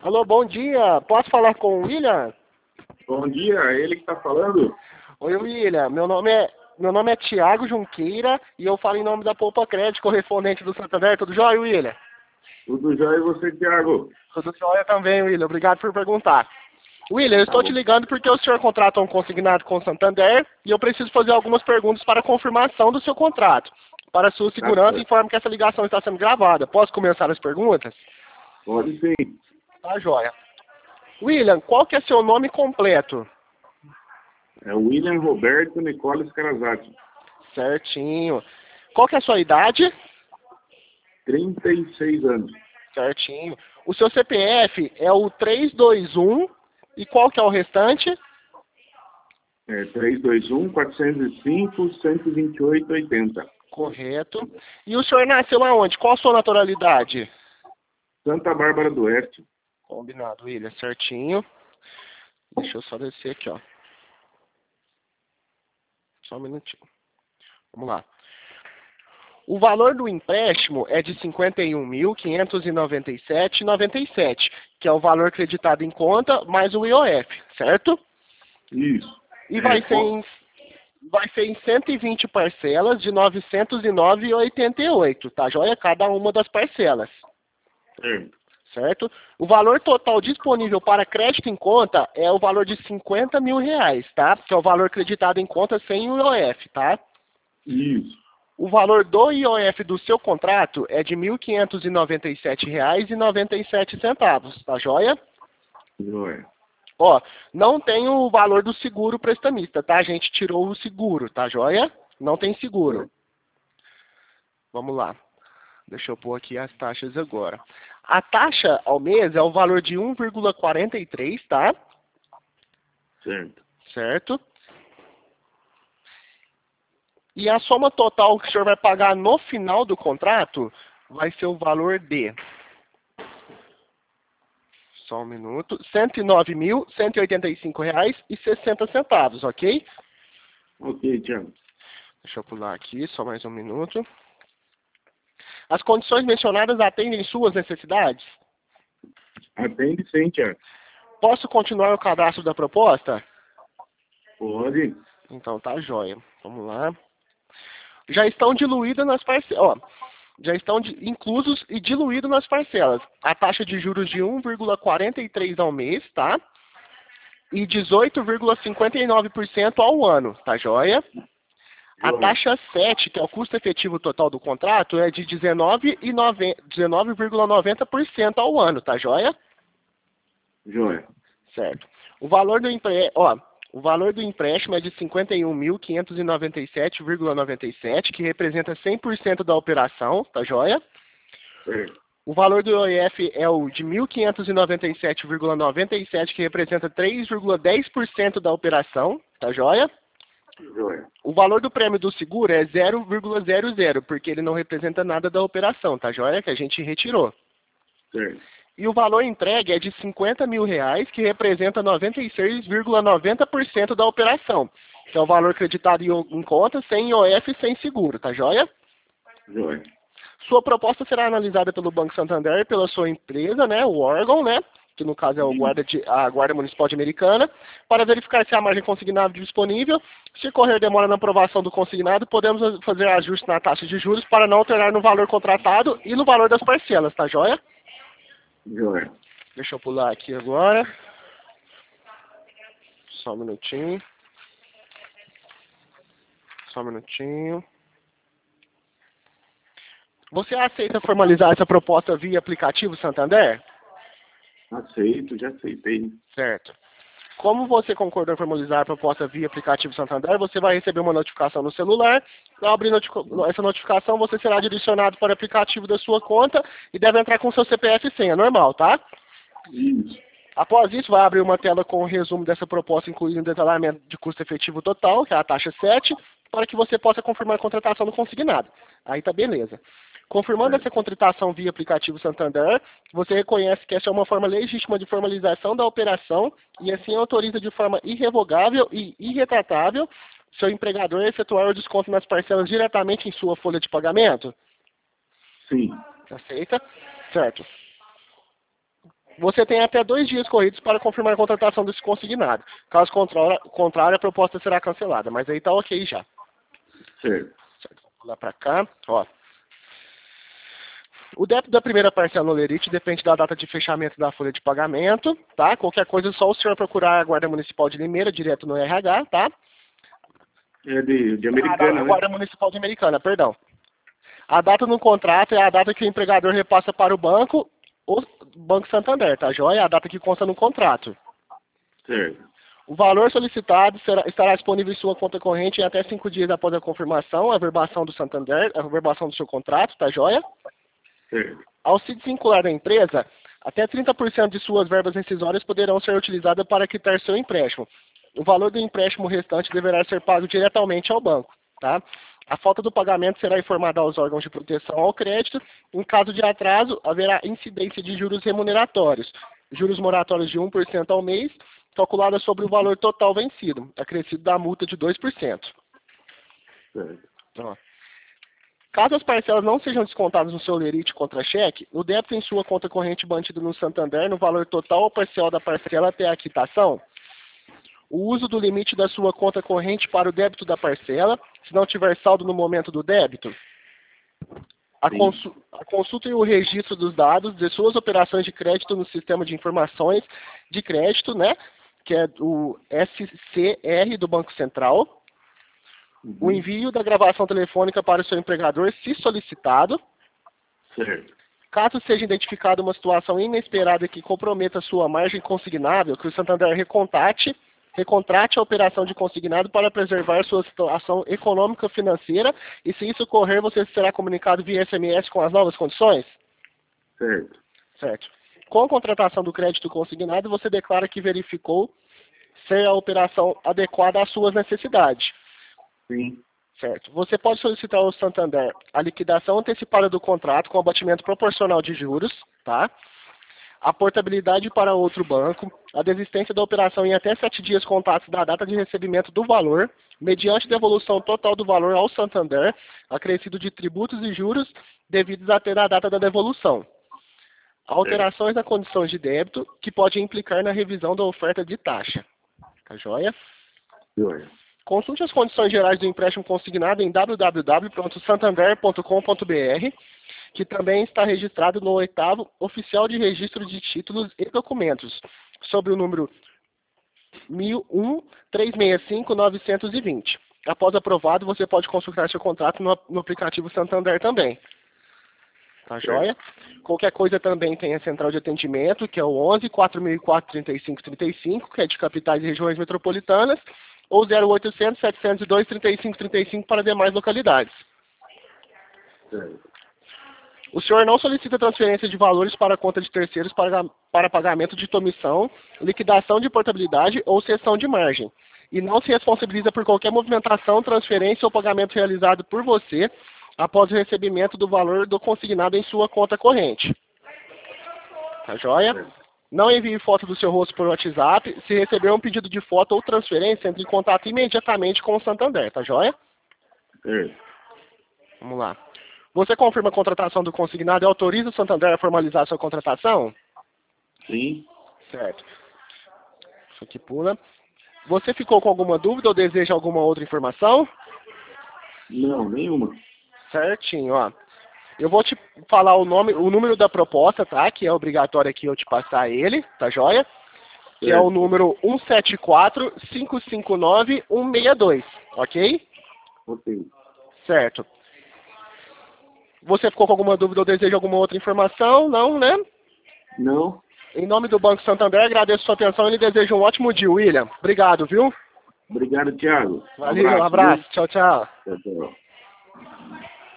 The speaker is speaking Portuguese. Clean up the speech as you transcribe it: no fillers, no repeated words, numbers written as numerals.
Alô, bom dia. Posso falar com o William? Bom dia, é ele que está falando? Oi, William. Meu nome é Thiago Junqueira e eu falo em nome da Poupa Crédito, correspondente do Santander. Tudo jóia, William? Tudo jóia e você, Thiago? Tudo jóia também, William. Obrigado por perguntar. William, eu estou te ligando porque o senhor contratou um consignado com o Santander e eu preciso fazer algumas perguntas para confirmação do seu contrato. Para sua segurança, informe que essa ligação está sendo gravada. Posso começar as perguntas? Pode sim. Tá jóia. William, qual que é seu nome completo? É o William Roberto Nicole Scarazati. Certinho. Qual que é a sua idade? 36 anos. Certinho. O seu CPF é o 321 e qual que é o restante? É 321-405-128-80. Correto. E o senhor nasceu aonde? Qual a sua naturalidade? Santa Bárbara do Oeste. Combinado, William. Certinho. Deixa eu só descer aqui, ó. Só um minutinho. Vamos lá. O valor do empréstimo é de R$ 51.597,97, que é o valor creditado em conta mais o IOF, certo? Isso. E vai ser em 120 parcelas de R$ 909,88, tá joia? Cada uma das parcelas. Certo? O valor total disponível para crédito em conta é o valor de R$ 50 mil, tá? Que é o valor creditado em conta sem o IOF, tá? Isso. O valor do IOF do seu contrato é de R$ 1.597,97, tá joia? Joia. Ó, não tem o valor do seguro prestamista, tá? A gente tirou o seguro, tá joia? Não tem seguro. Vamos lá. Deixa eu pôr aqui as taxas agora. A taxa ao mês é o valor de 1,43, tá? Certo. Certo? E a soma total que o senhor vai pagar no final do contrato vai ser o valor de... Só um minuto. R$ 109.185,60, ok? Ok, Thiago. Deixa eu pular aqui, só mais um minuto. As condições mencionadas atendem suas necessidades? Atende sim, Thiago. Posso continuar o cadastro da proposta? Pode. Então tá jóia. Vamos lá. Já estão diluídas nas parcelas. Ó, já estão inclusos e diluídos nas parcelas. A taxa de juros de 1,43 ao mês, tá? E 18,59% ao ano, tá joia? A taxa 7, que é o custo efetivo total do contrato, é de 19,90% ao ano, tá joia? Joia. Certo. O valor do empréstimo é de R$ 51.597,97, que representa 100% da operação, tá joia? Certo. O valor do IOF é o de R$ 1.597,97, que representa 3,10% da operação, tá joia? Joia. O valor do prêmio do seguro é 0,00, porque ele não representa nada da operação, tá joia? Que a gente retirou. Certo. E o valor entregue é de R$ 50 mil, que representa 96,90% da operação, que é o valor creditado em conta, sem IOF e sem seguro, tá joia? Joia. Sua proposta será analisada pelo Banco Santander, pela sua empresa, né, o órgão, né, que no caso é a Guarda Municipal de Americana, para verificar se há margem consignada disponível. Se correr demora na aprovação do consignado, podemos fazer ajuste na taxa de juros para não alterar no valor contratado e no valor das parcelas, tá joia? Joia. Deixa eu pular aqui agora. Só um minutinho. Só um minutinho. Você aceita formalizar essa proposta via aplicativo Santander? Aceito, já aceitei. Certo. Como você concordou em formalizar a proposta via aplicativo Santander, você vai receber uma notificação no celular. Ao abrir essa notificação, você será direcionado para o aplicativo da sua conta e deve entrar com seu CPF e senha, normal, tá? Isso. Após isso, vai abrir uma tela com o resumo dessa proposta, incluindo um detalhamento de custo efetivo total, que é a taxa 7, para que você possa confirmar a contratação do consignado. Aí tá beleza. Confirmando essa contratação via aplicativo Santander, você reconhece que essa é uma forma legítima de formalização da operação e assim autoriza de forma irrevogável e irretratável seu empregador a efetuar o desconto nas parcelas diretamente em sua folha de pagamento? Sim. Aceita? Certo. Você tem até 2 dias corridos para confirmar a contratação desse consignado. Caso contrário, a proposta será cancelada. Mas aí tá ok já. Certo. Vou lá para cá. Ó. O débito da primeira parcela no Lerite depende da data de fechamento da folha de pagamento, tá? Qualquer coisa é só o senhor procurar a Guarda Municipal de Limeira, direto no RH, tá? É de Americana, A Guarda Municipal de Americana, perdão. A data no contrato é a data que o empregador repassa para o banco, ou Banco Santander, tá joia? A data que consta no contrato. Certo. O valor solicitado estará disponível em sua conta corrente em até 5 dias após a confirmação, a verbação do Santander, a verbação do seu contrato, tá joia? Certo. Ao se desvincular da empresa, até 30% de suas verbas rescisórias poderão ser utilizadas para quitar seu empréstimo. O valor do empréstimo restante deverá ser pago diretamente ao banco, tá? A falta do pagamento será informada aos órgãos de proteção ao crédito. Em caso de atraso, haverá incidência de juros remuneratórios. Juros moratórios de 1% ao mês, calculada sobre o valor total vencido, acrescido da multa de 2%. Certo. Ó. Caso as parcelas não sejam descontadas no seu lerite contra-cheque, o débito em sua conta corrente mantido no Santander no valor total ou parcial da parcela até a quitação, o uso do limite da sua conta corrente para o débito da parcela, se não tiver saldo no momento do débito, a consulta e o registro dos dados de suas operações de crédito no Sistema de Informações de Crédito, né, que é o SCR do Banco Central, o envio da gravação telefônica para o seu empregador, se solicitado. Certo. Caso seja identificada uma situação inesperada que comprometa sua margem consignável, que o Santander recontrate a operação de consignado para preservar sua situação econômica financeira e, se isso ocorrer, você será comunicado via SMS com as novas condições? Certo. Certo. Com a contratação do crédito consignado, você declara que verificou ser a operação adequada às suas necessidades. Sim. Certo. Você pode solicitar ao Santander a liquidação antecipada do contrato com abatimento proporcional de juros, tá? A portabilidade para outro banco, a desistência da operação em até 7 dias contados da data de recebimento do valor, mediante devolução total do valor ao Santander, acrescido de tributos e juros devidos até a data da devolução. Alterações nas condições de débito, que pode implicar na revisão da oferta de taxa. Tá joia? Joia. Consulte as condições gerais do empréstimo consignado em www.santander.com.br, que também está registrado no 8º Oficial de Registro de Títulos e Documentos, sob o número 1001-365-920. Após aprovado, você pode consultar seu contrato no aplicativo Santander também. Tá joia? Qualquer coisa também tem a central de atendimento, que é o 11-4004-3535, que é de capitais e regiões metropolitanas, ou 0800-702-3535 para demais localidades. Certo. O senhor não solicita transferência de valores para a conta de terceiros para pagamento de comissão, liquidação de portabilidade ou cessão de margem, e não se responsabiliza por qualquer movimentação, transferência ou pagamento realizado por você após o recebimento do valor do consignado em sua conta corrente. Tá joia? Certo. Não envie foto do seu rosto por WhatsApp. Se receber um pedido de foto ou transferência, entre em contato imediatamente com o Santander, tá joia? Certo. Vamos lá. Você confirma a contratação do consignado e autoriza o Santander a formalizar a sua contratação? Sim. Certo. Isso aqui pula. Você ficou com alguma dúvida ou deseja alguma outra informação? Não, nenhuma. Certinho, ó. Eu vou te falar o número da proposta, tá? Que é obrigatório aqui eu te passar ele, tá joia? Que é o número 174-559-162, ok? Ok. Certo. Você ficou com alguma dúvida ou deseja alguma outra informação? Não, né? Não. Em nome do Banco Santander, agradeço a sua atenção e lhe desejo um ótimo dia, William. Obrigado, viu? Obrigado, Thiago. Valeu, um abraço. Tchau, tchau. Tchau, tchau.